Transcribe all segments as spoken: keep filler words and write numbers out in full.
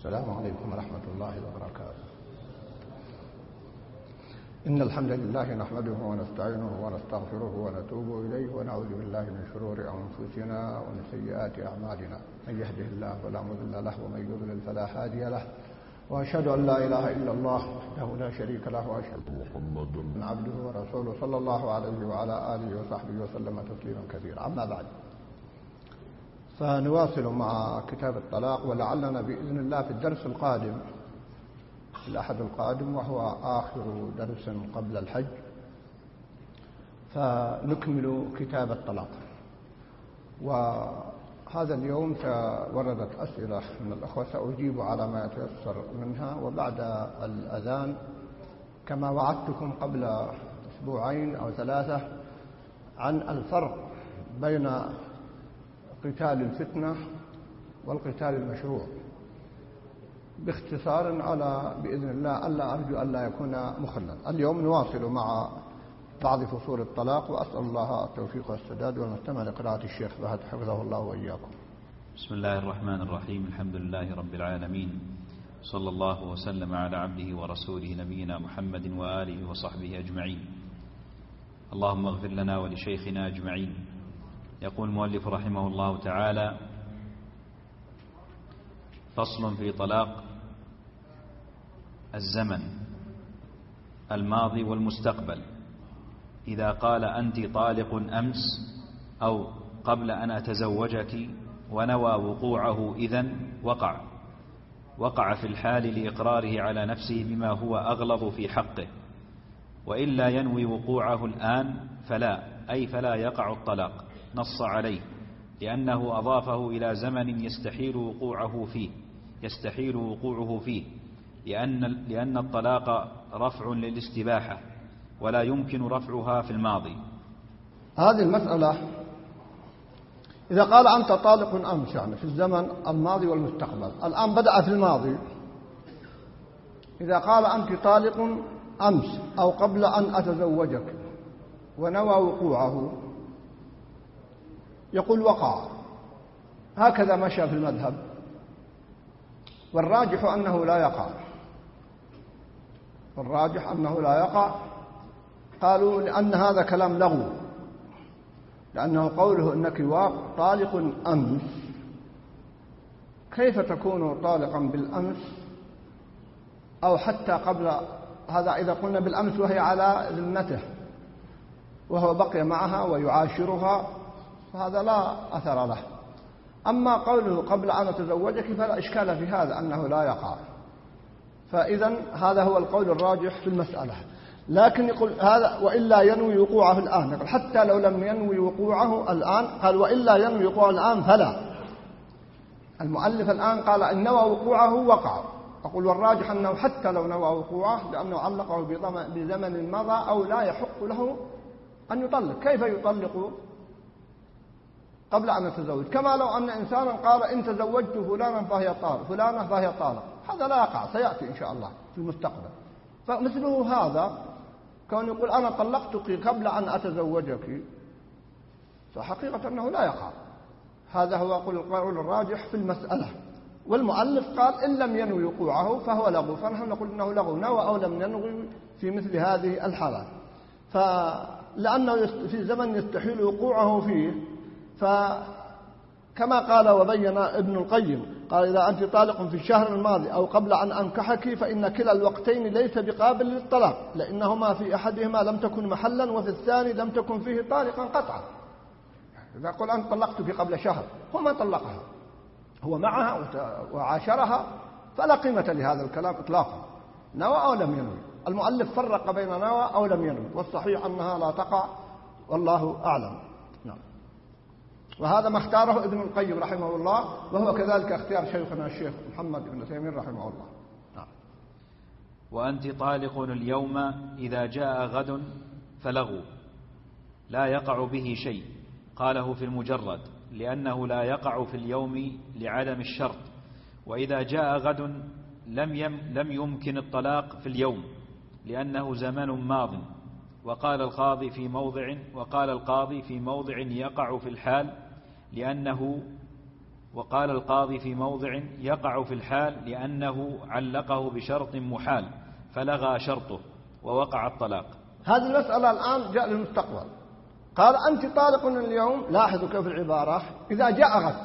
السلام عليكم ورحمة الله وبركاته. إن الحمد لله نحمده ونستعينه ونستغفره ونتوب إليه ونعوذ بالله من شرور أنفسنا ومن سيئات أعمالنا، من يهده الله فلا مضل له ومن يضلل فلا هادي له، وأشهد أن لا إله إلا الله وحده لا شريك له، وأشهد أن محمدا عبده ورسوله صلى الله عليه وعلى آله وصحبه وسلم تسليما كثيرا. أما بعد، فنواصل مع كتاب الطلاق، ولعلنا بإذن الله في الدرس القادم الأحد القادم وهو آخر درس قبل الحج فنكمل كتاب الطلاق. وهذا اليوم وردت أسئلة من الأخوة سأجيب على ما يتيسر منها، وبعد الأذان كما وعدتكم قبل أسبوعين أو ثلاثة عن الفرق بين قتال الفتنة والقتال المشروع باختصار، على بإذن الله ألا أرجو ألا يكون مخلا. اليوم نواصل مع بعض فصول الطلاق، وأسأل الله التوفيق والسداد والمستمع لقراءة الشيخ فهد حفظه الله وإياكم. بسم الله الرحمن الرحيم. الحمد لله رب العالمين، صلى الله وسلم على عبده ورسوله نبينا محمد وآله وصحبه أجمعين. اللهم اغفر لنا ولشيخنا أجمعين. يقول المؤلف رحمه الله تعالى: فصل في طلاق الزمن الماضي والمستقبل. إذا قال أنت طالق أمس أو قبل أن أتزوجك ونوى وقوعه إذن وقع وقع في الحال لإقراره على نفسه بما هو أغلظ في حقه، وإلا ينوي وقوعه الآن فلا، أي فلا يقع الطلاق، نص عليه لأنه أضافه إلى زمن يستحيل وقوعه فيه يستحيل وقوعه فيه لأن, لأن الطلاق رفع للاستباحة ولا يمكن رفعها في الماضي. هذه المسألة إذا قال أنت طالق أمس، يعني في الزمن الماضي والمستقبل، الآن بدأ في الماضي. إذا قال أنت طالق أمس أو قبل أن أتزوجك ونوى وقوعه، يقول وقع. هكذا مشى في المذهب، والراجح أنه لا يقع والراجح أنه لا يقع قالوا لأن هذا كلام لغو، لأنه قوله إنك طالق أمس، كيف تكون طالقا بالأمس أو حتى قبل هذا؟ إذا قلنا بالأمس وهي على ذمته وهو بقي معها ويعاشرها فهذا لا أثر له. أما قوله قبل أن أتزوجك فلا إشكال في هذا، أنه لا يقع. فإذا هذا هو القول الراجح في المسألة. لكن يقول هذا وإلا ينوي وقوعه الآن، يقول حتى لو لم ينوي وقوعه الآن، قال وإلا ينوي وقوعه الآن فلا. المؤلف الآن قال إن نوى وقوعه وقع، أقول والراجح أنه حتى لو نوى وقوعه، لأنه علقه بزمن مضى أو لا يحق له أن يطلق. كيف يطلق قبل أن يتزوج؟ كما لو أن إنسانا قال إن تزوجت فلانا فهي طالق فلانة فهي طالق، هذا لا يقع، سيأتي إن شاء الله في المستقبل. فمثله هذا كون يقول أنا طلقتك قبل أن أتزوجك، فحقيقة أنه لا يقع. هذا هو القول الراجح في المسألة. والمؤلف قال إن لم ينوي وقوعه فهو لغو، فنحن نقول إنه لغو، نوى أو لم ينوي في مثل هذه الحالات. فلأنه في زمن يستحيل وقوعه فيه، فكما قال وبين ابن القيم قال إذا أنت طالق في الشهر الماضي أو قبل أن أنكحك فإن كلا الوقتين ليس بقابل للطلاق، لأنهما في أحدهما لم تكن محلا وفي الثاني لم تكن فيه طالقا قطعا. إذا قل أنت طلقتك قبل شهر، هو ما طلقها، هو معها وعاشرها، فلا قيمة لهذا الكلام إطلاقا، نوى أو لم ينوي. المؤلف فرق بين نوى أو لم ينوي، والصحيح أنها لا تقع، والله أعلم. نعم. وهذا ما اختاره ابن القيم رحمه الله، وهو كذلك اختيار شيخنا الشيخ محمد بن تيمية رحمه الله. نعم. وأنت طالق اليوم إذا جاء غد فلغو لا يقع به شيء، قاله في المجرد لأنه لا يقع في اليوم لعدم الشرط، وإذا جاء غد لم, يم لم يمكن الطلاق في اليوم لأنه زمن ماض. وقال القاضي في موضع وقال القاضي في موضع يقع في الحال لأنه وقال القاضي في موضع يقع في الحال لأنه علقه بشرط محال فلغى شرطه ووقع الطلاق. هذه المسألة الآن جاء للمستقبل. قال أنت طالق اليوم، لاحظوا كيف العبارة، إذا جاء غد.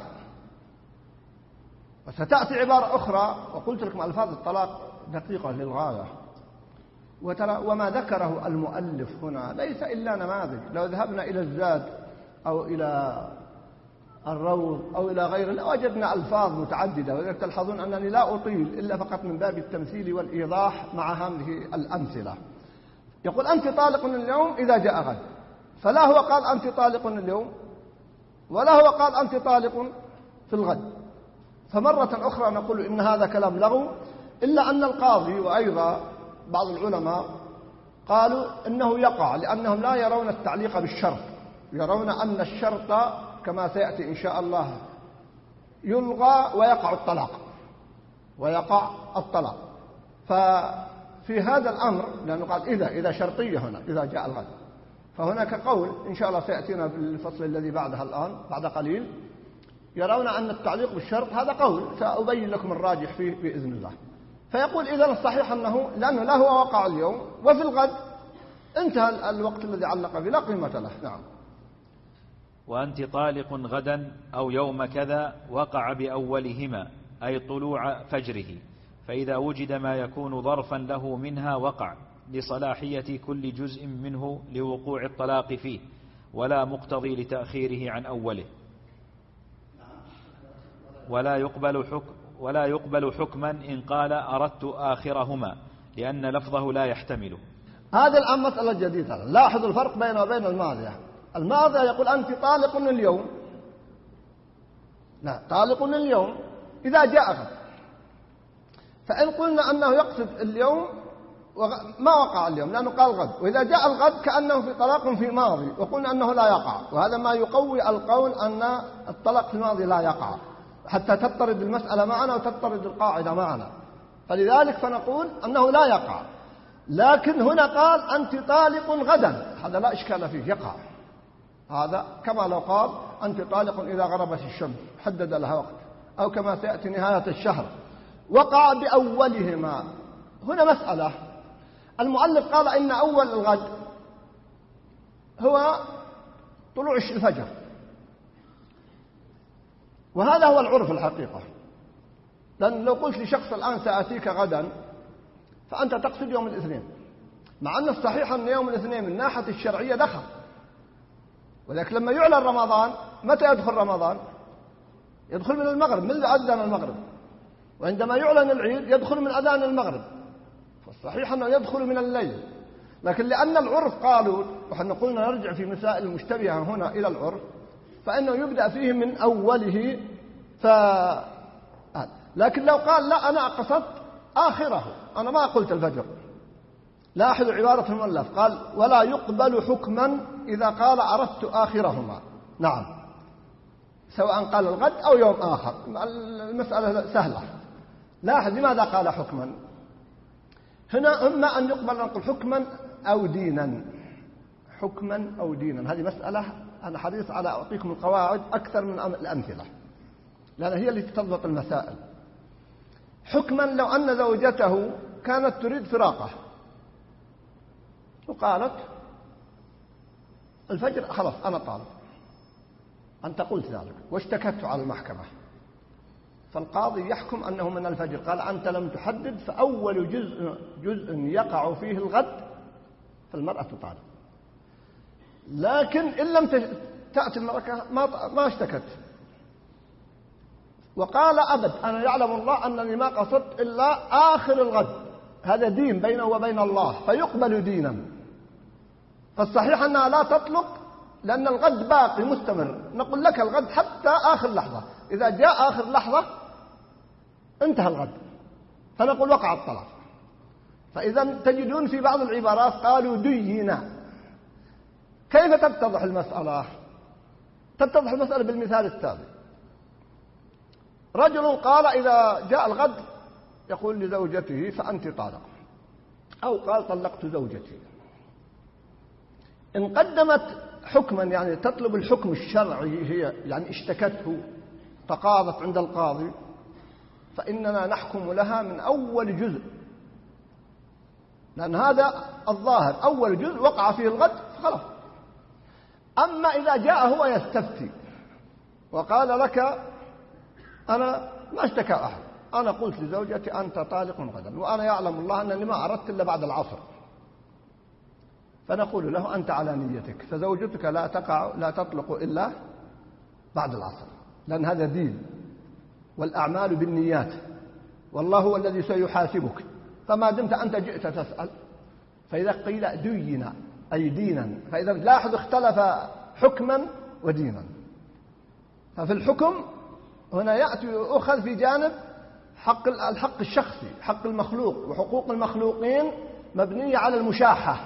وستأتي عبارة أخرى، وقلت لكم ألفاظ الطلاق دقيقة للغاية، وترى وما ذكره المؤلف هنا ليس إلا نماذج. لو ذهبنا إلى الزاد أو إلى الروض أو إلى غيره لوجدنا ألفاظ متعددة، وإذا تلحظون أنني لا أطيل إلا فقط من باب التمثيل والإيضاح مع هذه الأمثلة. يقول أنت طالق اليوم إذا جاء غد، فلا هو قال أنت طالق اليوم ولا هو قال أنت طالق في الغد. فمرة أخرى نقول إن هذا كلام لغو، إلا أن القاضي وأيضا بعض العلماء قالوا إنه يقع، لأنهم لا يرون التعليق بالشرط، يرون أن الشرط كما سيأتي إن شاء الله يلغى ويقع الطلاق ويقع الطلاق. ففي هذا الأمر، لأنه قال إذا إذا شرطية هنا إذا جاء الغد، فهناك قول إن شاء الله سيأتينا بالفصل الذي بعدها الآن بعد قليل، يرون أن التعليق بالشرط هذا قول سأبين لكم الراجح فيه بإذن الله. فيقول إذا الصحيح أنه لأنه لا هو وقع اليوم وفي الغد انتهى الوقت الذي علق به لا قيمة له. نعم. وأنت طالق غدا أو يوم كذا وقع بأولهما أي طلوع فجره، فإذا وجد ما يكون ظرفا له منها وقع لصلاحية كل جزء منه لوقوع الطلاق فيه، ولا مقتضي لتأخيره عن أوله، ولا يقبل حكم ولا يقبل حكما إن قال أردت آخرهما لأن لفظه لا يحتمله. هذا الآن مسألة جديدة. لاحظوا الفرق بينه وبين الماضية. الماضية يقول أنت طالق اليوم، لا طالق اليوم إذا جاء غد. فإن قلنا أنه يقصد اليوم ما وقع اليوم لأنه قال غد، وإذا جاء الغد كأنه في طلاق في ماضي، وقلنا أنه لا يقع، وهذا ما يقوي القول أن الطلاق في الماضي لا يقع، حتى تضطرد المسألة معنا وتضطرد القاعدة معنا. فلذلك فنقول أنه لا يقع. لكن هنا قال أنت طالق غدا، هذا لا إشكال فيه، يقع. هذا كما لو قال أنت طالق إذا غربت الشمس، حدد لها وقت، أو كما سيأتي نهاية الشهر، وقع بأولهما. هنا مسألة، المؤلف قال إن أول الغد هو طلوع الفجر، وهذا هو العرف الحقيقة. لأن لو قلت لشخص الآن سأتيك غدا، فأنت تقصد يوم الاثنين، مع أن الصحيح أن يوم الاثنين من ناحية الشرعية دخل. ولكن لما يعلن رمضان، متى يدخل رمضان؟ يدخل من المغرب، من أذان المغرب. وعندما يعلن العيد يدخل من أذان المغرب، فالصحيح أنه يدخل من الليل. لكن لأن العرف قالوا، وحنا قلنا نرجع في مسائل المشتبهة هنا إلى العرف، فإنه يبدأ فيه من أوله. ف... لكن لو قال لا أنا قصدت آخره، أنا ما قلت الفجر، لاحظوا عبارة المؤلف، قال ولا يقبل حكما إذا قال أردت آخرهما. نعم، سواء قال الغد أو يوم آخر، المسألة سهلة. لاحظ لماذا قال حكما هنا؟ إما أن يقبل نقول حكما أو دينا، حكما أو دينا. هذه مسألة أنا حريص على أعطيكم القواعد أكثر من الأمثلة، لأن هي التي تضبط المسائل. حكما لو أن زوجته كانت تريد فراقه وقالت الفجر خلاص أنا طالق، أنت قلت ذلك واشتكت على المحكمة، فالقاضي يحكم أنه من الفجر. قال أنت لم تحدد، فأول جزء جزء يقع فيه الغد فالمرأة طالق. لكن إن لم تأتي المرأة ما ما اشتكت وقال أبد أنا يعلم الله أنني ما قصدت إلا آخر الغد، هذا دين بينه وبين الله فيقبل دينا. فالصحيح أنها لا تطلق لأن الغد باقي مستمر، نقول لك الغد حتى آخر لحظة، إذا جاء آخر لحظة انتهى الغد، فنقول وقع الطلاق. فإذا تجدون في بعض العبارات قالوا دينا. كيف تتضح المسألة؟ تتضح المسألة بالمثال التالي. رجل قال إذا جاء الغد يقول لزوجته فأنت طالق، أو قال طلقت زوجتي. إن قدمت حكما يعني تطلب الحكم الشرعي، هي يعني اشتكته تقاضت عند القاضي فإننا نحكم لها من أول جزء، لأن هذا الظاهر أول جزء وقع فيه الغد فخلاص. أما إذا جاء هو يستفتي وقال لك أنا ما اشتكى أحد، أنا قلت لزوجتي أنت طالق غدا وأنا يعلم الله أنني ما أردت إلا بعد العصر، فنقول له أنت على نيتك، فزوجتك لا تقع لا تطلق إلا بعد العصر، لأن هذا دين والأعمال بالنيات والله هو الذي سيحاسبك. فما دمت أنت جئت تسأل، فإذا قيل دينا أي دينا، فإذا لاحظ اختلف حكما ودينا. ففي الحكم هنا يأتي يؤخذ في جانب حق الحق الشخصي، حق المخلوق، وحقوق المخلوقين مبنية على المشاحة.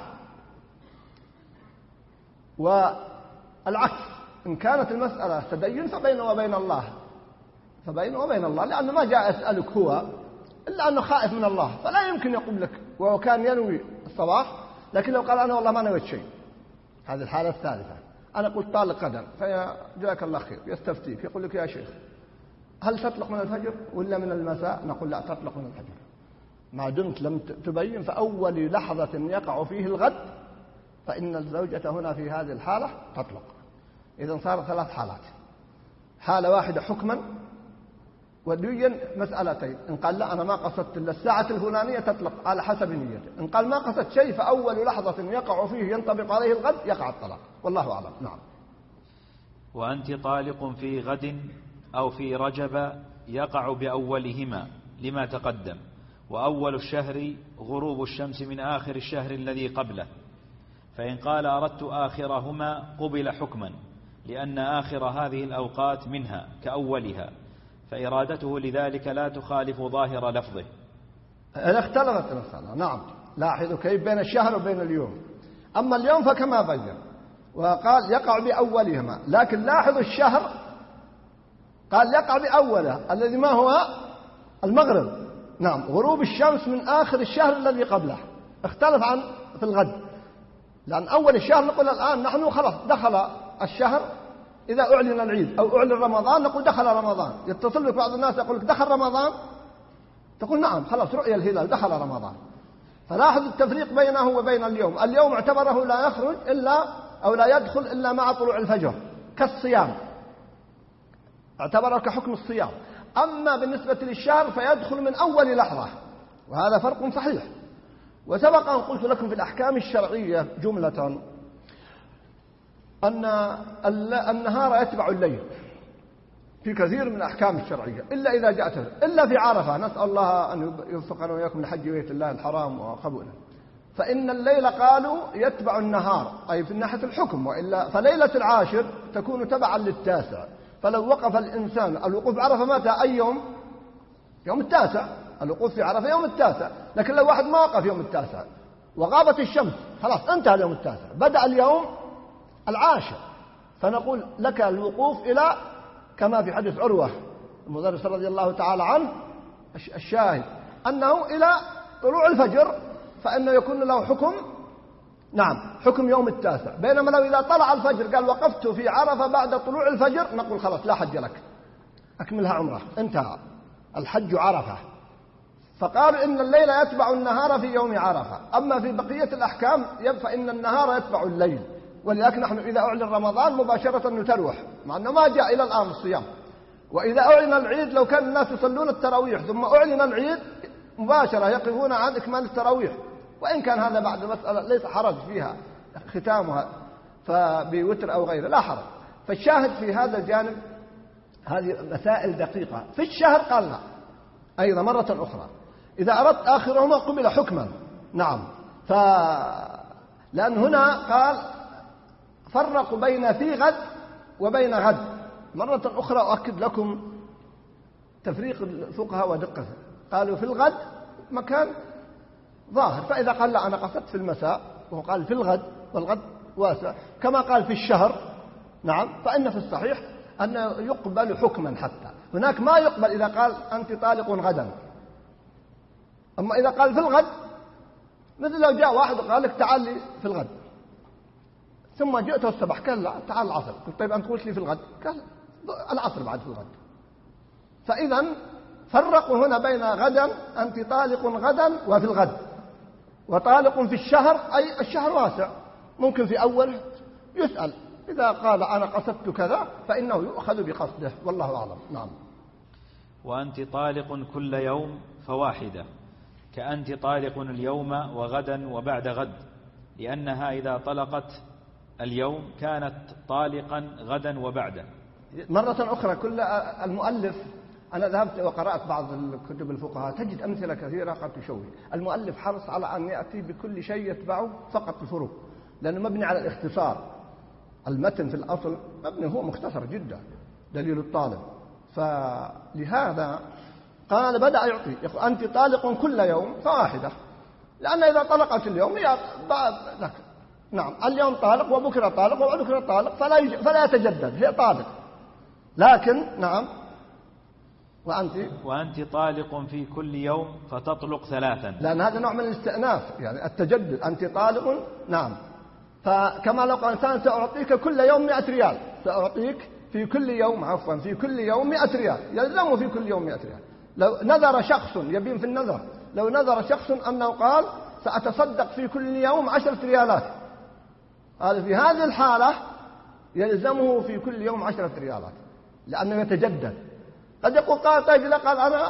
والعكس إن كانت المسألة تدين فبينه وبين الله، فبينه وبين الله، لأنه ما جاء يسألك هو إلا أنه خائف من الله، فلا يمكن يقول لك وهو كان ينوي الصباح، لكن لو قال أنا والله ما نويت شيء، هذه الحالة الثالثة، أنا قلت طالق غدا، فجزاك الله خير، يستفتيك يقول لك يا شيخ هل تطلق من الفجر ولا من المساء؟ نقول لا، تطلق من الفجر ما دمت لم تبين. فأول لحظة يقع فيه الغد فإن الزوجة هنا في هذه الحالة تطلق. إذن صار ثلاث حالات، حالة واحدة حكما وديا مسألتين، إن قال لا أنا ما قصدت إلا الساعة الفلانية تطلق على حسب نيته، إن قال ما قصدت شيء فأول لحظة يقع فيه ينطبق عليه الغد يقع الطلاق، والله أعلم. نعم. وأنت طالق في غد أو في رجب يقع بأولهما لما تقدم، وأول الشهر غروب الشمس من آخر الشهر الذي قبله، فإن قال أردت آخرهما قبل حكما لأن آخر هذه الأوقات منها كأولها، فإرادته لذلك لا تخالف ظاهر لفظه. أنا اختلفت المسألة. نعم، لاحظوا كيف بين الشهر وبين اليوم. أما اليوم فكما بين وقال يقع بأولهما، لكن لاحظوا الشهر قال يقع بأوله الذي ما هو المغرب. نعم، غروب الشمس من آخر الشهر الذي قبله، اختلف عن في الغد، لأن أول الشهر نقول الآن نحن خلاص دخل الشهر، إذا أعلن العيد أو أعلن رمضان نقول دخل رمضان. يتصل بك بعض الناس يقول لك دخل رمضان، تقول نعم خلاص رؤيا الهلال دخل رمضان. فلاحظ التفريق بينه وبين اليوم. اليوم اعتبره لا يخرج إلا أو لا يدخل إلا مع طلوع الفجر كالصيام، اعتبره كحكم الصيام. أما بالنسبة للشهر فيدخل من أول لحظة، وهذا فرق صحيح. وسبق أن قلت لكم في الأحكام الشرعية جملة أن النهار يتبع الليل في كثير من الأحكام الشرعية، إلا إذا جاءت إلا في عرفة، نسأل الله أن يوفقنا وإياكم لحج بيت الله الحرام وقبوله، فإن الليل قالوا يتبع النهار أي في ناحية الحكم، وإلا فليلة العاشر تكون تبعا للتاسع. فلو وقف الإنسان الوقوف بعرفة متى أي يوم؟ يوم التاسع، الوقوف في عرفة يوم التاسع. لكن لو واحد ما وقف يوم التاسع وغابت الشمس خلاص انتهى اليوم التاسع، بدأ اليوم العاشر، فنقول لك الوقوف إلى كما في حديث عروة المدرس رضي الله تعالى عنه الشاهد أنه إلى طلوع الفجر، فإنه يكون له حكم نعم حكم يوم التاسع. بينما لو إذا طلع الفجر قال وقفت في عرفة بعد طلوع الفجر نقول خلاص لا حج لك، أكملها عمره، انتهى الحج عرفة. فقالوا إن الليل يتبع النهار في يوم عرفة. أما في بقية الأحكام فإن النهار يتبع الليل، ولذلك نحن إذا أعلن رمضان مباشرة نتروح، مع أنه ما جاء إلى الآن الصيام. وإذا أعلن العيد لو كان الناس يصلون التراويح ثم أعلن العيد مباشرة يقفون عن إكمال التراويح، وإن كان هذا بعد مسألة ليس حرج فيها ختامها فبوتر أو غيره لا حرج. فالشاهد في هذا الجانب هذه مسائل دقيقة. في الشهر قال لا أيضا مرة أخرى إذا أردت آخرهما قبل حكما. نعم، ف لأن هنا قال فرقوا بين في غد وبين غد. مرة أخرى أؤكد لكم تفريق الفقهاء ودقته. قالوا في الغد مكان ظاهر، فإذا قال لا أنا قصدت في المساء وهو قال في الغد والغد واسع كما قال في الشهر نعم، فإن في الصحيح أنه يقبل حكما. حتى هناك ما يقبل إذا قال أنت طالق غدا. أما إذا قال في الغد، مثل لو جاء واحد وقال لك تعال لي في الغد ثم جئته الصباح قال لا تعال العصر، قلت طيب أنت قلت لي في الغد، قال العصر بعد في الغد، فإذا فرقوا هنا بين غدا، أنت طالق غدا وفي الغد، وطالق في الشهر، أي الشهر واسع، ممكن في أوله يسأل، إذا قال أنا قصدت كذا فإنه يؤخذ بقصده، والله أعلم. نعم. وأنت طالق كل يوم فواحدة، كأنت طالق اليوم وغدا وبعد غد، لأنها إذا طلقت اليوم كانت طالقا غدا وبعده. مرة أخرى، كل المؤلف، أنا ذهبت وقرأت بعض الكتب الفقهاء تجد أمثلة كثيرة قد تشوه. المؤلف حرص على أن يأتي بكل شيء يتبعه فقط الفروق، لأنه مبني على الاختصار. المتن في الأصل مبني هو مختصر جدا، دليل الطالب، فلهذا قال بدأ يعطي، يقول أنت طالق كل يوم فواحدة، لأن إذا طلقت اليوم هي لك. نعم، اليوم طالق وبكرة طالق وبكرة طالق، فلا يج... فلا يتجدد، هي طالق. لكن نعم، وأنت وأنت طالق في كل يوم فتطلق ثلاثا، لأن هذا نوع من الاستئناف، يعني التجدد. أنت طالق، نعم، فكما لو قال إنسان سأعطيك كل يوم مئة ريال، سأعطيك في كل يوم، عفوا في كل يوم مئة ريال، يلزمه في كل يوم مئة ريال. لو نذر شخص، يبين في النذر، لو نذر شخص أنه قال سأتصدق في كل يوم عشرة ريالات، هذا في هذه الحالة يلزمه في كل يوم عشرة ريالات، لأنه يتجدد. قد يقول قال طيب إذا قال أنا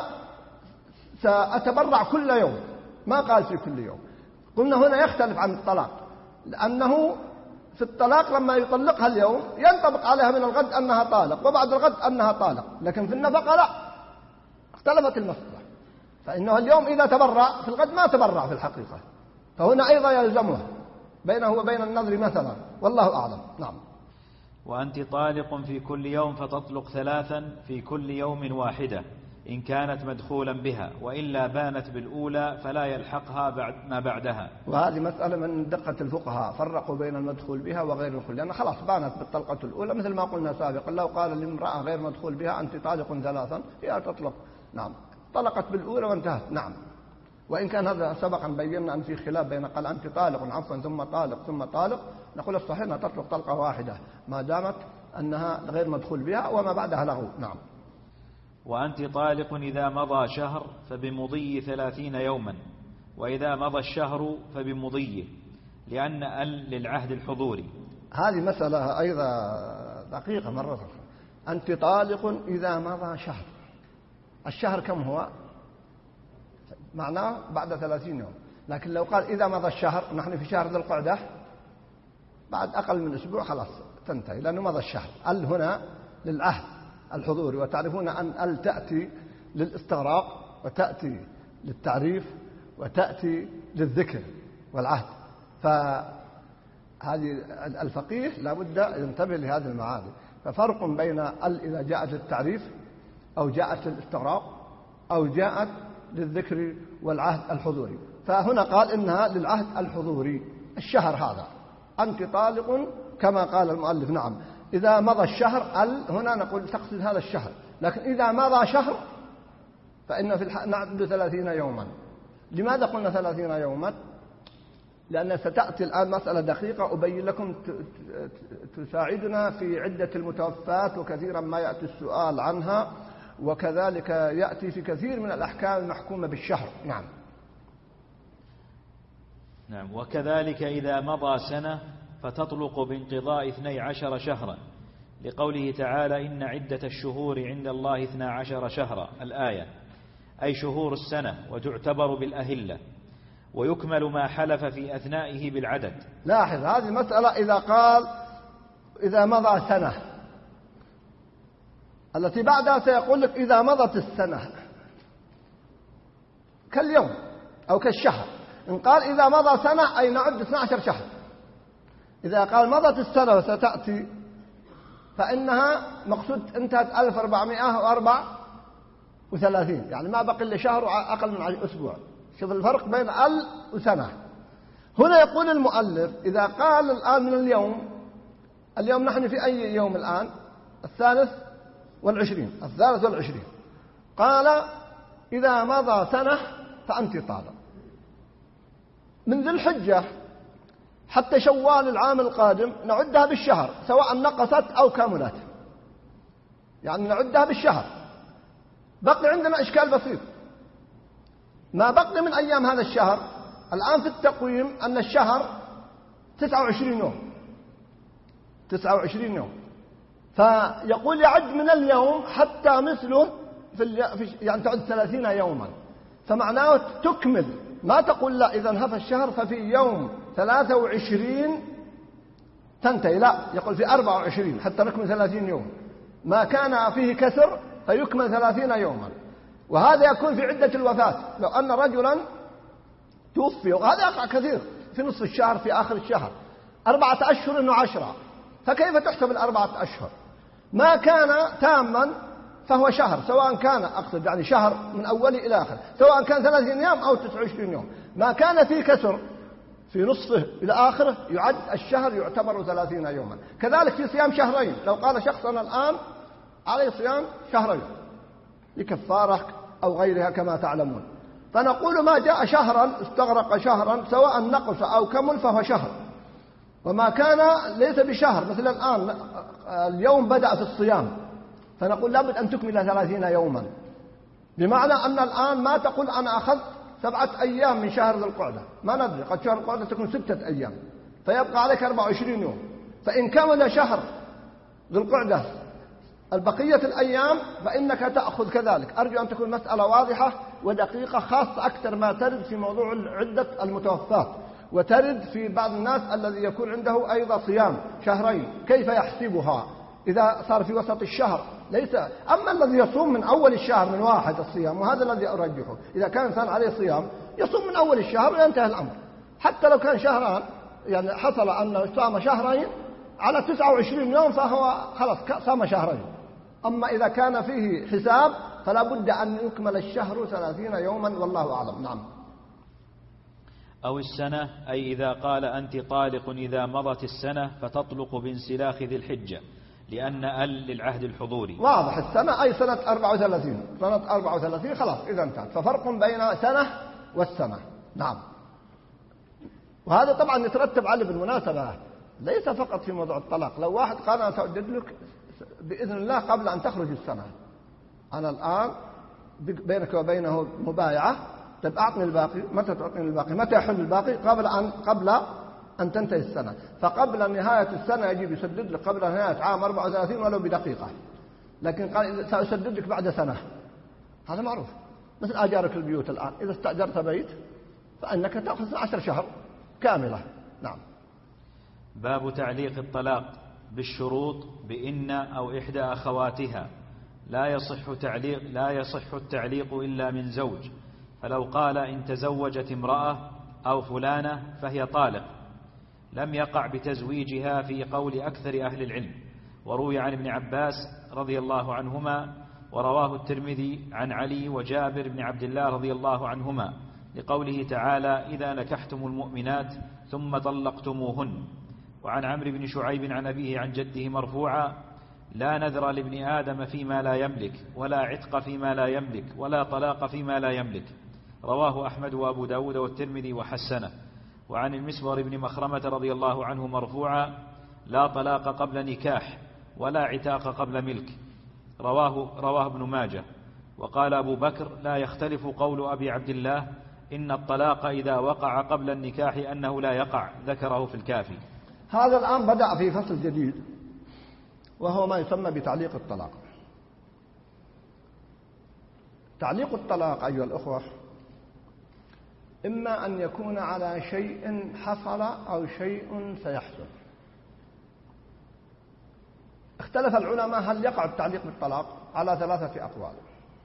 سأتبرع كل يوم، ما قال في كل يوم. قلنا هنا يختلف عن الطلاق، لأنه في الطلاق لما يطلقها اليوم ينطبق عليها من الغد أنها طالق، وبعد الغد أنها طالق، لكن في النفقة لا، اختلفت المسألة، فإنه اليوم إذا تبرع في الغد ما تبرع في الحقيقة، فهنا أيضا يلزمه بينه وبين النذر مثلا، والله أعلم. نعم. وأنت طالق في كل يوم فتطلق ثلاثا في كل يوم واحدة إن كانت مدخولا بها، وإلا بانت بالأولى فلا يلحقها بعد ما بعدها. وهذه مسألة من دقة الفقهاء، فرقوا بين المدخول بها وغير المدخول، لأن خلاص بانت بالطلقة الأولى، مثل ما قلنا سابقا، لو قال لامرأة غير مدخول بها أنت طالق ثلاثا، هي تطلق، نعم، طلقت بالأولى وانتهت. نعم. وإن كان هذا سبقا بينا أن في خلاف بين قال أنت طالق عفوا ثم طالق ثم طالق، نقول الصحيح أنها تطلق طلقة واحدة ما دامت أنها غير مدخول بها وما بعدها لغو. نعم. وأنت طالق إذا مضى شهر فبمضي ثلاثين يوما، وإذا مضى الشهر فبمضيه، لأن ال للعهد الحضوري. هذه مسألة أيضا دقيقة مرة أخرى. أنت طالق إذا مضى شهر، الشهر كم هو؟ معناه بعد ثلاثين يوم، لكن لو قال إذا مضى الشهر، نحن في شهر ذي القعدة، بعد أقل من أسبوع خلاص تنتهي، لأنه مضى الشهر. ال هنا للعهد الحضوري، وتعرفون أن ال تأتي للاستغراق وتأتي للتعريف وتأتي للذكر والعهد، فهذه الفقيه لابد ينتبه لهذه المعاني. ففرق بين ال إذا جاءت للتعريف أو جاءت للاستغراق أو جاءت للذكر والعهد الحضوري. فهنا قال إنها للعهد الحضوري، الشهر هذا أنت طالق كما قال المؤلف. نعم، إذا مضى الشهر ال هنا نقول تقصد هذا الشهر، لكن إذا مضى شهر فإن في الح... نعد ثلاثين يوما. لماذا قلنا ثلاثين يوما؟ لأن ستأتي الآن مسألة دقيقة أبين لكم تساعدنا في عدة المتوفات، وكثيرا ما يأتي السؤال عنها، وكذلك يأتي في كثير من الأحكام المحكومة بالشهر. نعم. نعم. وكذلك إذا مضى سنة فتطلق بانقضاء اثني عشر شهرا، لقوله تعالى إن عدة الشهور عند الله اثنا عشر شهرا، الآية، أي شهور السنة، وتعتبر بالأهلة، ويكمل ما حلف في أثنائه بالعدد. لاحظ هذه المسألة، إذا قال إذا مضى سنة، التي بعدها سيقول لك إذا مضت السنة كاليوم أو كالشهر. إن قال إذا مضى سنة أي نعد اثنا عشر شهر. إذا قال مضت السنة وستأتي فإنها مقصود انتهت ألف وأربعمائة وأربعة وثلاثين، يعني ما بقي إلا شهر أقل من أسبوع. شوف الفرق بين ال وسنة. هنا يقول المؤلف إذا قال الآن من اليوم، اليوم نحن في أي يوم الآن؟ الثالث والعشرين، الثالث والعشرين. قال إذا مضى سنة فأنت طالق. من ذي الحجة حتى شوال العام القادم نعدها بالشهر، سواء نقصت أو كملت، يعني نعدها بالشهر. بقي عندنا إشكال بسيط. ما بقي من أيام هذا الشهر الآن في التقويم أن الشهر تسعة وعشرين يوم، تسعة وعشرين يوم، فيقول يعد من اليوم حتى مثله في, ال... في يعني تعد ثلاثين يوما، فمعناه تكمل، ما تقول لا إذا انهف الشهر ففي يوم ثلاثة وعشرين تنتهي، لا، يقول في أربعة وعشرين حتى نكمل ثلاثين يوم، ما كان فيه كسر فيكمل ثلاثين يوما. وهذا يكون في عدة الوفاة، لو أن رجلا توفي، وهذا يقع كثير في نصف الشهر في آخر الشهر، أربعة أشهر وعشرة، فكيف تحسب الأربعة أشهر؟ ما كان تاما فهو شهر، سواء كان أقصد يعني شهر من أوله إلى آخر، سواء كان ثلاثين يوم أو تسعة وعشرين يوم، ما كان فيه كسر في نصفه إلى آخره يعد الشهر يعتبر ثلاثين يوما. كذلك في صيام شهرين، لو قال شخصنا الآن عليه صيام شهرين لكفارة أو غيرها كما تعلمون، فنقول ما جاء شهرا استغرق شهرا سواء نقص أو كمل فهو شهر، وما كان ليس بشهر، مثل الآن اليوم بدأ في الصيام فنقول لابد أن تكمل ثلاثين يوما، بمعنى أن الآن ما تقول أنا أخذت سبعة أيام من شهر ذي القعدة، ما ندري، قد شهر القعدة تكون ستة أيام فيبقى عليك أربعة وعشرين يوم، فإن كمل شهر ذي القعدة البقية الأيام فإنك تأخذ كذلك. أرجو أن تكون مسألة واضحة ودقيقة، خاصة أكثر ما ترد في موضوع عدة المتوفات، وترد في بعض الناس الذي يكون عنده أيضا صيام شهرين كيف يحسبها إذا صار في وسط الشهر، ليس أما الذي يصوم من أول الشهر من واحد الصيام، وهذا الذي أرجحه، إذا كان إنسان عليه صيام يصوم من أول الشهر وينتهي الأمر، حتى لو كان شهران، يعني حصل أنه صام شهرين على تسعة وعشرين يوم فهو خلاص صام شهرين. أما إذا كان فيه حساب فلا بد أن يكمل الشهر ثلاثين يوما، والله أعلم. نعم. أو السنة، أي إذا قال أنت طالق إذا مضت السنة فتطلق بانسلاخ ذي الحجة، لأن ال للعهد الحضوري. واضح، السنة أي سنة أربعة وثلاثين، سنة أربعة وثلاثين خلاص إذا انتهت، ففرق بين سنة والسنة. نعم. وهذا طبعا يترتب عليه بالمناسبة ليس فقط في موضوع الطلاق، لو واحد قال أنا سأجدد لك بإذن الله قبل أن تخرج السنة، أنا الآن بينك وبينه مبايعة، طيب أعطني الباقي، متى تعطيني الباقي، متى يحل الباقي؟ قبل أن قبل أن تنتهي السنة، فقبل نهاية السنة يجب يسدد لك قبل نهاية عام أربعة وثلاثين ولو بدقيقة، لكن قال سأسدد لك بعد سنة، هذا معروف. مثل أجارك البيوت الآن، إذا استأجرت بيت فإنك تأخذ عشر شهر كاملة. نعم. باب تعليق الطلاق بالشروط بإن أو إحدى أخواتها، لا يصح تعليق لا يصح التعليق إلا من زوج، فلو قال إن تزوجت امرأة أو فلانة فهي طالق لم يقع بتزويجها في قول أكثر أهل العلم. وروي عن ابن عباس رضي الله عنهما، ورواه الترمذي عن علي وجابر بن عبد الله رضي الله عنهما لقوله تعالى إذا نكحتم المؤمنات ثم طلقتموهن. وعن عمرو بن شعيب عن أبيه عن جده مرفوعا لا نذر لابن آدم فيما لا يملك، ولا عتق فيما لا يملك، ولا طلاق فيما لا يملك. رواه أحمد وأبو داود والترمذي وحسنه. وعن المسور بن مخرمة رضي الله عنه مرفوعا لا طلاق قبل نكاح، ولا عتاق قبل ملك. رواه, رواه ابن ماجه. وقال أبو بكر لا يختلف قول أبي عبد الله إن الطلاق إذا وقع قبل النكاح أنه لا يقع، ذكره في الكافي. هذا الآن بدأ في فصل جديد وهو ما يسمى بتعليق الطلاق. تعليق الطلاق أيها الأخوة إما أن يكون على شيء حصل أو شيء سيحصل. اختلف العلماء هل يقع التعليق بالطلاق على ثلاثة أقوال.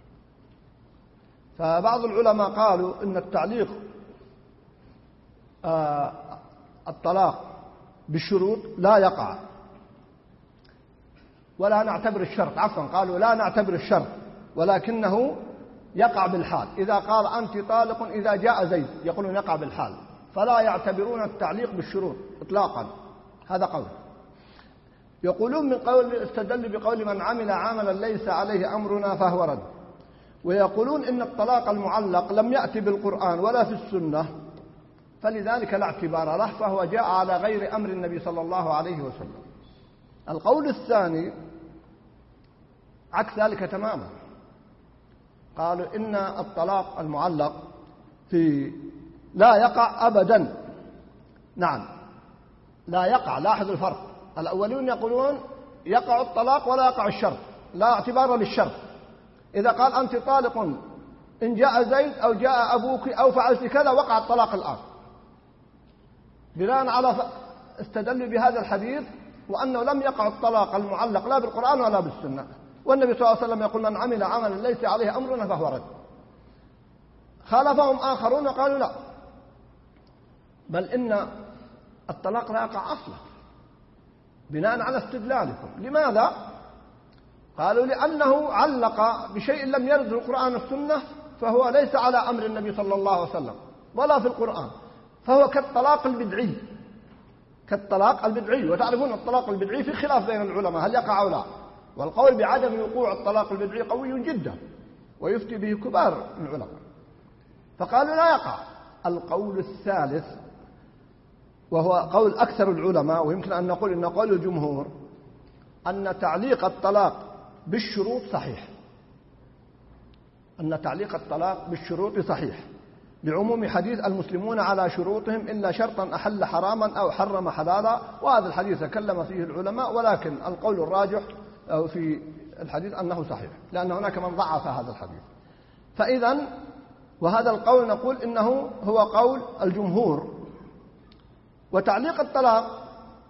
فبعض العلماء قالوا إن التعليق آه الطلاق بالشروط لا يقع، ولا نعتبر الشرط، عفوا قالوا لا نعتبر الشرط، ولكنه يقع بالحال. إذا قال أنت طالق إذا جاء زيد يقولون يقع بالحال، فلا يعتبرون التعليق بالشروط إطلاقا. هذا قول. يقولون من قول استدل بقول من عمل عملا ليس عليه أمرنا فهو رد. ويقولون إن الطلاق المعلق لم يأتي بالقرآن ولا في السنة، فلذلك لا اعتبار له، فهو جاء على غير أمر النبي صلى الله عليه وسلم. القول الثاني عكس ذلك تماما، قالوا إن الطلاق المعلق في لا يقع أبدا. نعم لا يقع. لاحظوا الفرق. الأولون يقولون يقع الطلاق ولا يقع الشرط، لا اعتبار للشرط. إذا قال أنت طالق إن جاء زيد أو جاء أبوك أو فعلت كذا وقع الطلاق الآن. بناء على ف... استدلوا بهذا الحديث وأنه لم يقع الطلاق المعلق لا بالقرآن ولا بالسنة. والنبي صلى الله عليه وسلم يقول من عمل عملا ليس عليه أمرنا فهو رد. خالفهم آخرون قالوا لا، بل إن الطلاق لا يقع أصلا بناء على استدلالكم. لماذا؟ قالوا لأنه علق بشيء لم يرد في القرآن والسنة فهو ليس على أمر النبي صلى الله عليه وسلم ولا في القرآن، فهو كالطلاق البدعي. كالطلاق البدعي. وتعرفون الطلاق البدعي في خلاف بين العلماء هل يقع أو لا، والقول بعدم وقوع الطلاق البدعي قوي جدا ويفتي به كبار العلماء، فقالوا لا يقع. القول الثالث وهو قول أكثر العلماء ويمكن أن نقول إن قول الجمهور أن تعليق الطلاق بالشروط صحيح. أن تعليق الطلاق بالشروط صحيح لعموم حديث المسلمون على شروطهم إلا شرطا أحل حراما أو حرم حلالا، وهذا الحديث تكلم فيه العلماء، ولكن القول الراجح في الحديث أنه صحيح لأن هناك من ضعف هذا الحديث. فإذا وهذا القول نقول إنه هو قول الجمهور. وتعليق الطلاق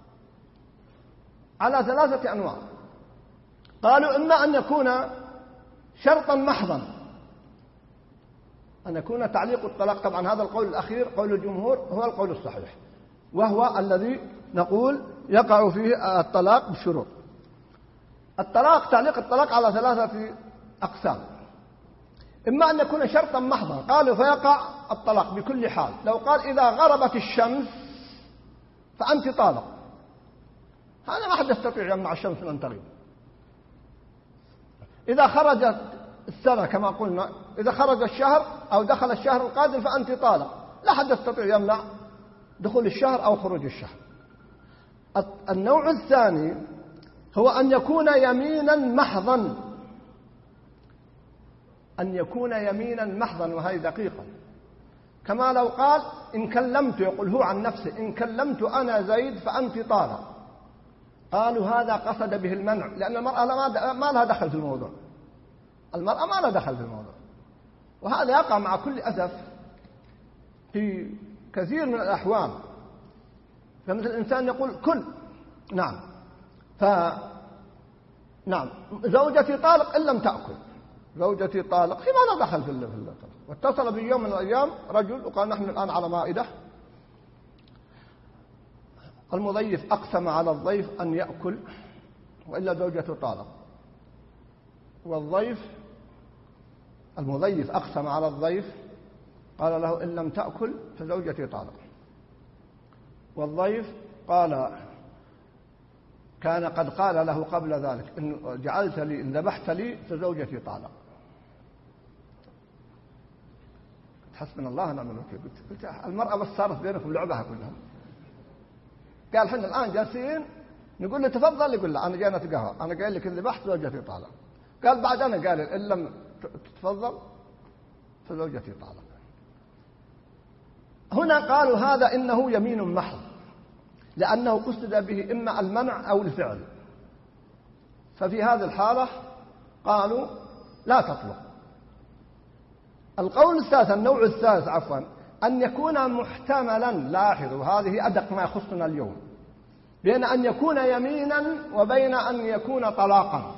على ثلاثة أنواع. قالوا إما أن يكون شرطا محضا، أن يكون تعليق الطلاق، طبعا هذا القول الأخير قول الجمهور هو القول الصحيح وهو الذي نقول يقع فيه الطلاق بالشروط. الطلاق تعليق الطلاق على ثلاثة أقسام. إما أن يكون شرطا محضا، قالوا فيقع الطلاق بكل حال. لو قال إذا غربت الشمس فأنت طالق، هذا ما أحد يستطيع يمنع الشمس من أن تغيب. إذا خرجت السنة كما قلنا، إذا خرج الشهر أو دخل الشهر القادم فأنت طالق، لا أحد يستطيع يمنع دخول الشهر أو خروج الشهر. النوع الثاني هو أن يكون يمينا محضا. أن يكون يمينا محضا، وهي دقيقة، كما لو قال إن كلمت، يقول هو عن نفسه إن كلمت أنا زيد فأنت طالق. قالوا هذا قصد به المنع، لأن المرأة ما لها دخل في الموضوع. المرأة ما لها دخل في الموضوع، وهذا يقع مع كل أسف في كثير من الأحوال. فمثل الإنسان يقول كل نعم ف نعم زوجتي طالق إن لم تأكل، زوجتي طالق، ما لا دخل في الطلاق. واتصل بي يوم من الأيام رجل وقال نحن الآن على مائدة، المضيف أقسم على الضيف أن يأكل وإلا زوجته طالق، والضيف المضيف أقسم على الضيف قال له إن لم تأكل فزوجتي طالق، والضيف قال كان قد قال له قبل ذلك إن جعلت لي إن ذبحت لي فزوجتي طالق. حسبنا الله ونعم الوكيل. قلت المرأة بس صارت بينكم لعبها كلها. قال احنا الآن جالسين نقول له تفضل، يقول لا أنا جاي نتقهوى، أنا قايل لك إن ذبحت زوجتي طالق. قال بعد أنا قال إن لم تتفضل فزوجتي طالق. هنا قالوا هذا إنه يمين محض، لأنه قصد به إما المنع أو الفعل، ففي هذه الحالة قالوا لا تطلق. القول الثالث النوع الثالث عفوا أن يكون محتملا. لاحظوا هذه أدق ما يخصنا اليوم، بين أن يكون يمينا وبين أن يكون طلاقا.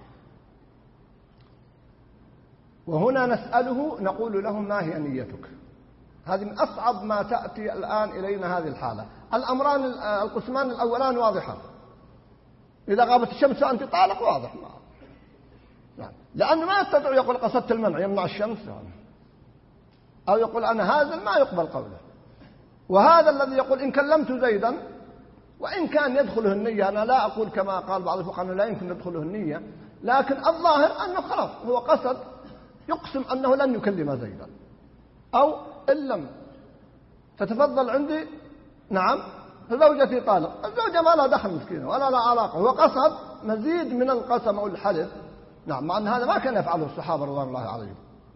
وهنا نسأله نقول لهم ما هي نيتك؟ هذه من أصعب ما تأتي الآن إلينا هذه الحالة. الأمران القسمان الأولان واضحة، إذا غابت الشمس أنت طالق واضح ما. يعني لأنه ما يستطيع يقول قصدت المنع يمنع الشمس يعني. أو يقول أنا هذا ما يقبل قوله. وهذا الذي يقول إن كلمت زيدا، وإن كان يدخله النية، أنا لا أقول كما قال بعض الفقهاء لا يمكن يدخله النية، لكن الظاهر أنه خلاص هو قصد يقسم أنه لن يكلم زيدا، أو إن لم فتفضل عندي نعم فزوجتي طالق. الزوجة ما لها دخل مسكينة ولا لا علاقة، هو قصد مزيد من القسم أو الحلف. نعم، مع أن هذا ما كان يفعله الصحابة رضوان الله عليهم،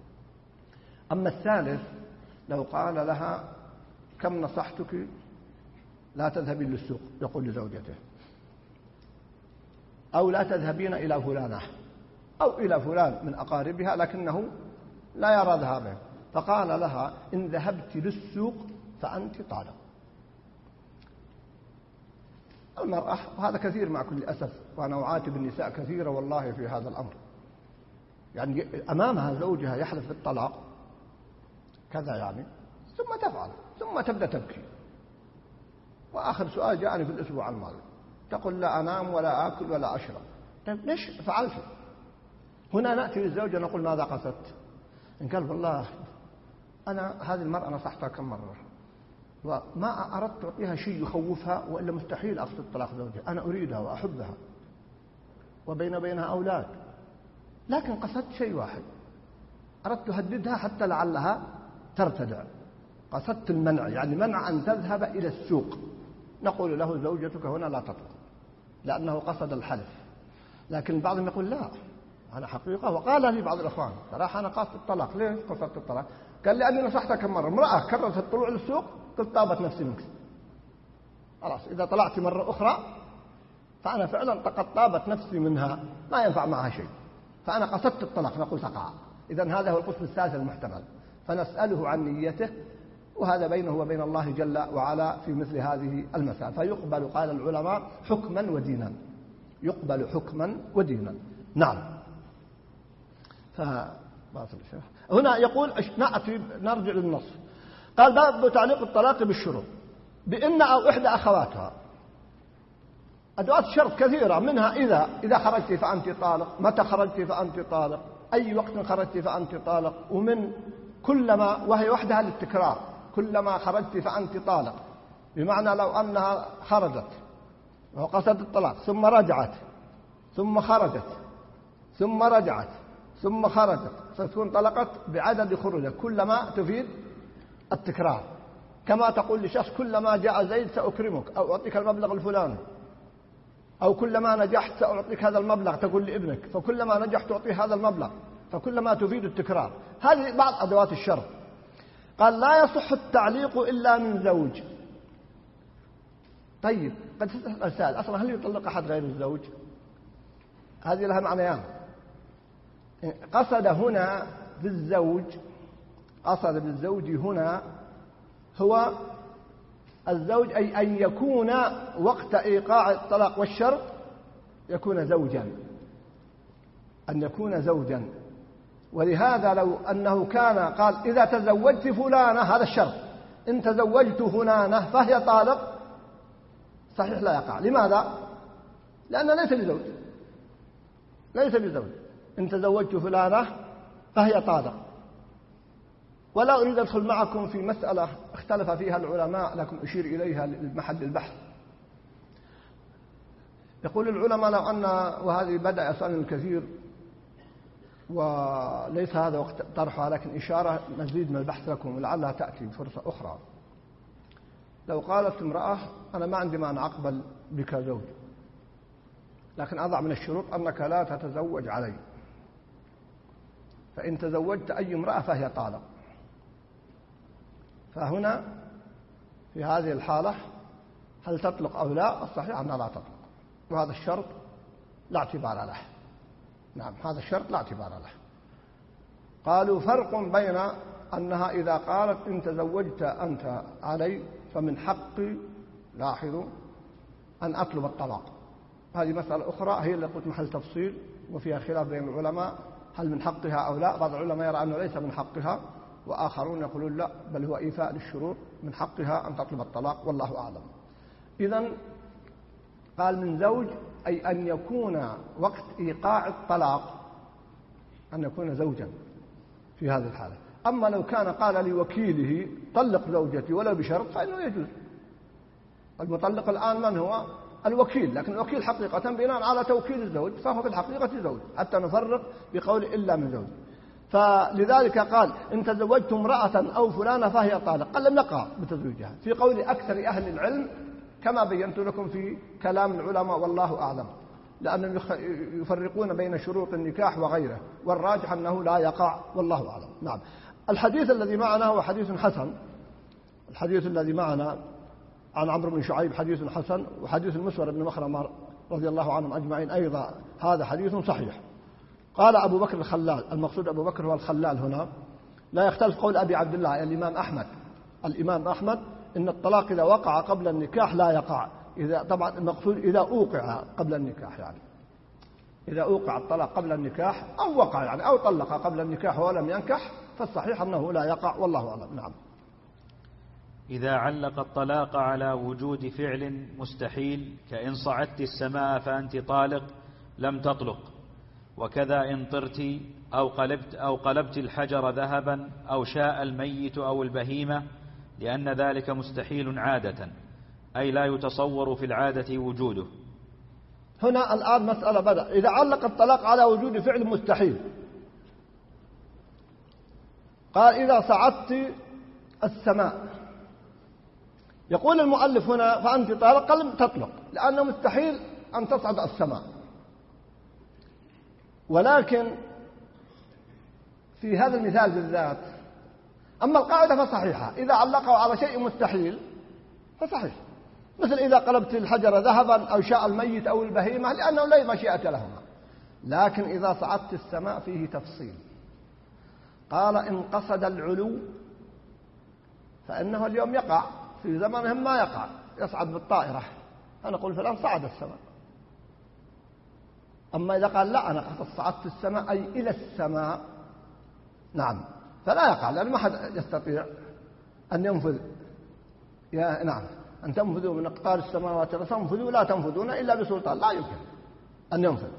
أما الثالث لو قال لها كم نصحتك لا تذهبين للسوق، يقول لزوجته، أو لا تذهبين إلى فلانة أو إلى فلان من أقاربها لكنه لا يرى ذهابه، فقال لها إن ذهبت للسوق فأنت طالق. المرأة، وهذا كثير مع كل أسف، وأنا أعاتب النساء كثيرا والله في هذا الأمر، يعني أمامها زوجها يحلف بالطلاق كذا يعني، ثم تفعل، ثم تبدأ تبكي. وآخر سؤال جاءني في الأسبوع الماضي، تقول لا أنام ولا آكل ولا أشرب. طيب ليش فعلت؟ هنا نأتي للزوجة نقول ماذا قصدت؟ إن قال والله أنا هذه المرأة نصحتها كم مرة وما أردت أعطيها شيء يخوفها، وإلا مستحيل أقصد طلاق زوجها، أنا أريدها وأحبها وبين بينها أولاد، لكن قصدت شيء واحد، أردت أهددها حتى لعلها ترتدع، قصدت المنع، يعني منع أن تذهب إلى السوق. نقول له زوجتك هنا لا تطلق لأنه قصد الحلف. لكن بعضهم يقول لا أنا حقيقة، وقال لي بعض الأخوان صراحة أنا قصدت الطلاق. ليش قصدت الطلاق؟ قال لي أني نصحتها كم مرة، امرأة كررت الطلوع للسوق قلت طابت نفسي منك، خلاص إذا طلعت مرة أخرى فأنا فعلا قد طابت نفسي منها، ما ينفع معها شيء، فأنا قصدت الطلاق. نقول تقع. إذن هذا هو القسم الثالث المحتمل، فنسأله عن نيته، وهذا بينه وبين الله جل وعلا في مثل هذه المسائل. فيقبل قال العلماء حكما ودينا، يقبل حكما ودينا. نعم. هنا يقول نأتي نرجع للنص، قال باب تعليق الطلاق بالشروط بإن أو إحدى أخواتها. أدوات الشرط كثيرة، منها إذا إذا خرجت فأنت طالق، متى خرجت فأنت طالق، أي وقت خرجت فأنت طالق، ومن كلما، وهي وحدها للتكرار، كلما خرجت فأنت طالق، بمعنى لو أنها خرجت وقصدت الطلاق ثم رجعت ثم خرجت ثم رجعت ثم خرجت ستكون طلقت بعدد خروجها، كلما تفيد التكرار. كما تقول لشخص كلما جاء زيد سأكرمك أو أعطيك المبلغ الفلاني، أو كلما نجحت سأعطيك هذا المبلغ، تقول لابنك فكلما نجحت تعطيه هذا المبلغ، فكلما تفيد التكرار. هذه بعض أدوات الشرط. قال لا يصح التعليق إلا من زوج. طيب قد تسأل سائل أصلا هل يطلق أحد غير الزوج؟ هذه لها معنيان. قصد هنا بالزوج، قصد بالزوج هنا هو الزوج، أي أن يكون وقت إيقاع الطلاق والشرط يكون زوجا، أن يكون زوجا. ولهذا لو أنه كان قال إذا تزوجت فلانة، هذا الشرط، إن تزوجت فلانة فهي طالق، صحيح لا يقع. لماذا؟ لأنه ليس بزوج، ليس بزوج. إن تزوجت فلانة فهي طالق. ولا أريد أدخل معكم في مسألة اختلف فيها العلماء، لكن أشير إليها لمحل البحث. يقول العلماء لو أن، وهذه بدأ يسألني الكثير وليس هذا وقت طرحها، لكن إشارة مزيد من البحث لكم ولعلها تأتي فرصة أخرى. لو قالت امرأة أنا ما عندي مانع أقبل بك زوج، لكن أضع من الشروط أنك لا تتزوج علي، فإن تزوجت أي امرأة فهي طالق. فهنا في هذه الحالة هل تطلق أو لا؟ الصحيح أنها لا تطلق، وهذا الشرط لا اعتبار له. نعم، هذا الشرط لا اعتبار له. قالوا فرق بين أنها إذا قالت إن تزوجت أنت علي فمن حقي، لاحظوا، أن أطلب الطلاق. هذه مسألة أخرى هي اللي قلت محل تفصيل وفيها خلاف بين العلماء، هل من حقها أو لا. بعض العلماء يرى أنه ليس من حقها، وآخرون يقولون لا، بل هو إيفاء للشروط، من حقها أن تطلب الطلاق، والله أعلم. إذن قال من زوج، أي أن يكون وقت إيقاع الطلاق أن يكون زوجا في هذه الحالة. أما لو كان قال لوكيله طلق زوجتي ولو بشرط فإنه يجوز. المطلق الآن من هو؟ الوكيل، لكن الوكيل حقيقة بناء على توكيل الزوج فهو في الحقيقة زوج، حتى نفرق بقول إلا من زوج. فلذلك قال إن تزوجت امرأة أو فلانة فهي طالق، قال لم نقع بتزويجها في قول أكثر أهل العلم كما بينت لكم في كلام العلماء، والله أعلم، لأنهم يفرقون بين شروط النكاح وغيره، والراجح أنه لا يقع، والله أعلم. نعم. الحديث الذي معنا هو حديث حسن. الحديث الذي معنا عن عمرو بن شعيب حديث حسن، وحديث المسور بن مخرمة رضي الله عنهم أجمعين أيضا هذا حديث صحيح. قال أبو بكر الخلال، المقصود أبو بكر هو الخلال هنا، لا يختلف قول أبي عبد الله الإمام أحمد الإمام أحمد إن الطلاق إذا وقع قبل النكاح لا يقع، إذا طبعا المقصود إذا أوقع قبل النكاح، يعني إذا أوقع الطلاق قبل النكاح أو وقع يعني أو طلق قبل النكاح ولم ينكح فالصحيح أنه لا يقع، والله أعلم. نعم. إذا علق الطلاق على وجود فعل مستحيل كإن صعدت السماء فأنت طالق لم تطلق، وكذا إن طرت أو قلبت, أو قلبت الحجر ذهبا أو شاء الميت أو البهيمة، لأن ذلك مستحيل عادة، أي لا يتصور في العادة وجوده. هنا الآن مسألة بدأ. إذا علق الطلاق على وجود فعل مستحيل، قال إذا صعدت السماء، يقول المؤلف هنا فأنت طالق لم تطلق، لأنه مستحيل أن تصعد السماء. ولكن في هذا المثال بالذات، أما القاعدة فصحيحة، إذا علقه على شيء مستحيل فصحيح، مثل إذا قلبت الحجر ذهبا أو شاء الميت أو البهيمة، لأنه لا مشيئة لهما. لكن إذا صعدت السماء فيه تفصيل. قال إن قصد العلو فإنه اليوم يقع، في زمنهم ما يقع، يصعد بالطائرة، فنقول فلان صعد السماء. أما إذا قال لا أنا قد صعدت السماء أي إلى السماء، نعم، فلا يقع، لأن ما حد يستطيع أن ينفذ. يا نعم، أن تنفذوا من أقطار السماوات فتنفذوا لا تنفذون إلا بسلطان، لا يمكن أن ينفذ.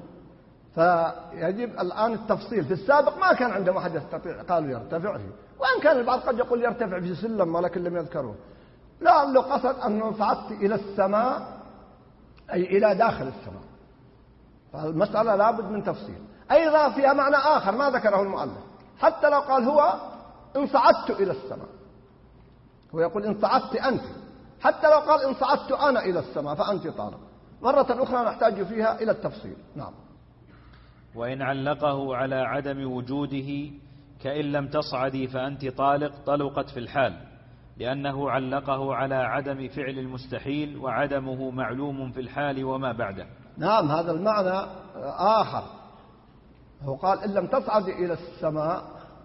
فيجب الآن التفصيل. في السابق ما كان عندهم أحد يستطيع، قالوا يرتفع فيه، وإن كان البعض قد يقول يرتفع في سلم ولكن لم يذكروه. لا، لو قصد أنه صعدت إلى السماء أي إلى داخل السماء، فالمسألة لابد من تفصيل. أيضا فيها معنى آخر ما ذكره المؤلف، حتى لو قال هو إن صعدت إلى السماء، هو يقول إن صعدت أنت، حتى لو قال إن صعدت أنا إلى السماء فأنت طالق، مرة أخرى نحتاج فيها إلى التفصيل. نعم. وإن علقه على عدم وجوده كإن لم تصعدي فأنت طالق طلقت في الحال، لأنه علقه على عدم فعل المستحيل، وعدمه معلوم في الحال وما بعده. نعم، هذا المعنى آخر. هو قال إن لم تصعدي إلى السماء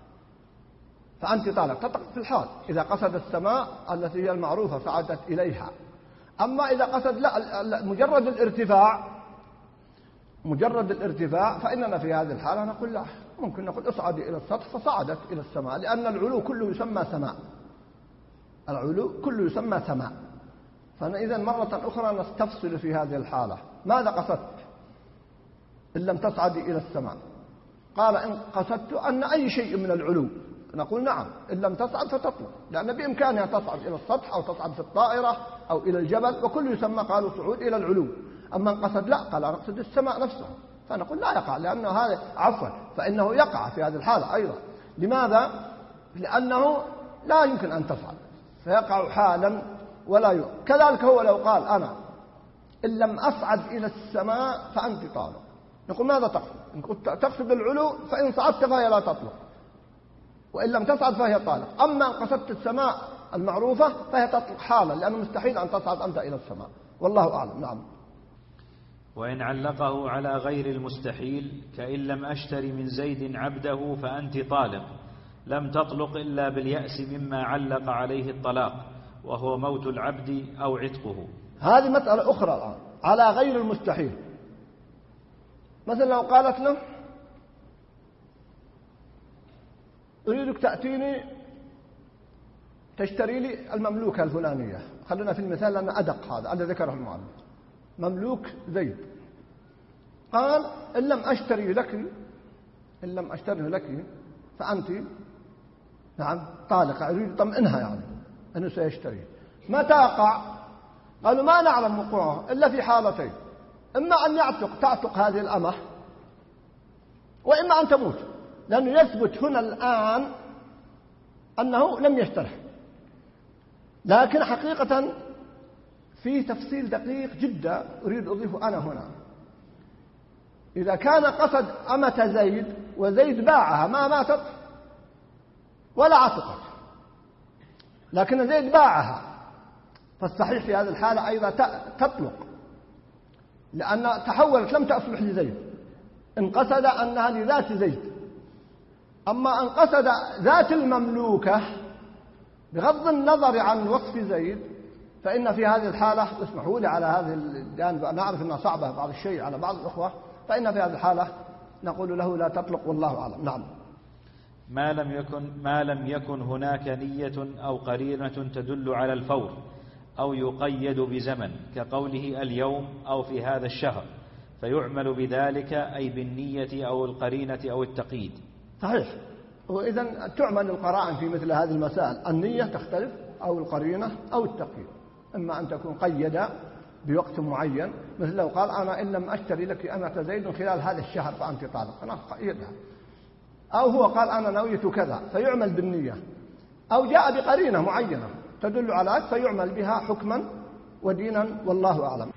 فأنت طالق، تطلق في الحال إذا قصد السماء التي هي المعروفة صعدت إليها. أما إذا قصد لا مجرد الارتفاع، مجرد الارتفاع فإننا في هذه الحالة نقول لا، ممكن نقول اصعدي إلى السطح فصعدت إلى السماء، لأن العلو كله يسمى سماء، العلو كله يسمى سماء. فإذا مرة أخرى نستفصل في هذه الحالة، ماذا قصدت إن لم تصعدي إلى السماء؟ قال إن قصدت أن أي شيء من العلو، نقول نعم، إن لم تصعد فتطلق، لأن بإمكانها تصعد إلى السطح أو تصعد في الطائرة أو إلى الجبل، وكل يسمى قالوا صعود إلى العلو. أما إن قصد لا، قال نقصد السماء نفسها، فنقول لا يقع، لأنه هذا عفوا فإنه يقع في هذه الحالة أيضا. لماذا؟ لأنه لا يمكن أن تصعد، فيقع حالا ولا يؤ. كذلك هو لو قال أنا إن لم أصعد إلى السماء فأنت طالق، نقول ماذا تقصد؟ إن كنت تقصد العلو فإن صعدت فهي لا تطلق، وإن لم تصعد فهي طالق. أما إن قصدت السماء المعروفة فهي تطلق حالا، لأنه مستحيل أن تصعد أنت إلى السماء، والله أعلم. نعم. وإن علقه على غير المستحيل كإن لم أشتري من زيد عبده فأنت طالق لم تطلق إلا باليأس مما علق عليه الطلاق، وهو موت العبد أو عتقه. هذه مسألة أخرى الآن على غير المستحيل. مثلا لو قالت له أريدك تأتيني تشتري لي المملوكة الفلانية، خلونا في المثال لأن أدق، هذا هذا ذكره المؤلف، مملوك زيد. قال إن لم أشتري لك إن لم أشتري لك فأنت نعم طالقة، يريد يطمئنها يعني أنه سيشتري. متى يقع؟ قالوا ما نعلم وقوعه إلا في حالتين، إما أن يعتق تعتق هذه الأمة، وإما أن تموت، لأنه يثبت هنا الآن أنه لم يشتره. لكن حقيقة في تفصيل دقيق جدا أريد أضيفه أنا هنا. إذا كان قصد أمة زيد وزيد باعها ما ماتت ولا عتقت، لكن زيد باعها، فالصحيح في هذه الحالة أيضا تطلق، لأن تحولت لم تصلح لزيد، إن قصد أنها لذات زيد. أما أن قصد ذات المملوكة بغض النظر عن وصف زيد، فإن في هذه الحالة، اسمحوا لي على هذه الجانب، أنا أعرف أنها صعبة بعض الشيء على بعض الأخوة، فإن في هذه الحالة نقول له لا تطلق والله أعلم. نعم. ما لم يكن ما لم يكن هناك نية أو قرينة تدل على الفور أو يقيد بزمن، كقوله اليوم أو في هذا الشهر، فيعمل بذلك أي بالنية أو القرينة أو التقييد. صحيح. وإذا تعمل القرائن في مثل هذه المسائل، النية تختلف أو القرينة أو التقييد، إما أن تكون قيدة بوقت معين، مثل لو قال أنا إن لم أشتري لك أمة زيد خلال هذا الشهر فأنت طالق، أنا قيدها. أو هو قال أنا نويت كذا فيعمل بالنية، أو جاء بقرينة معينة تدل على فيعمل بها حكما ودينا والله أعلم.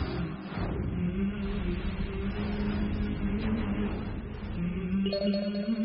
Thank you.